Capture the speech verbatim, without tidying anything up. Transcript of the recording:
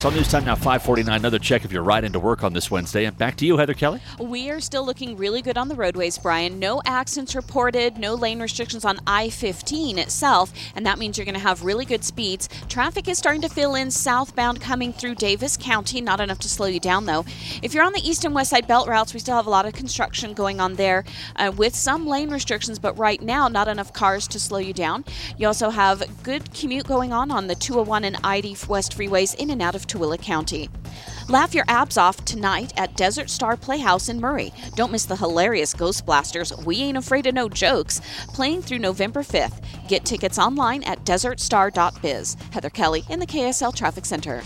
It's on News Time now, five forty-nine. Another check of your ride into work on this Wednesday. And back to you, Heather Kelly. We are still looking really good on the roadways, Brian. No accidents reported, no lane restrictions on I fifteen itself, and that means you're going to have really good speeds. Traffic is starting to fill in southbound coming through Davis County. Not enough to slow you down, though. If you're on the east and west side belt routes, we still have a lot of construction going on there uh, with some lane restrictions, but right now, not enough cars to slow you down. You also have good commute going on on the two oh one and I D West freeways in and out of Tooele County. Laugh your abs off tonight at Desert Star Playhouse in Murray. Don't miss the hilarious Ghost Blasters, We Ain't Afraid of No Jokes, playing through November fifth. Get tickets online at desert star dot biz. Heather Kelly in the K S L Traffic Center.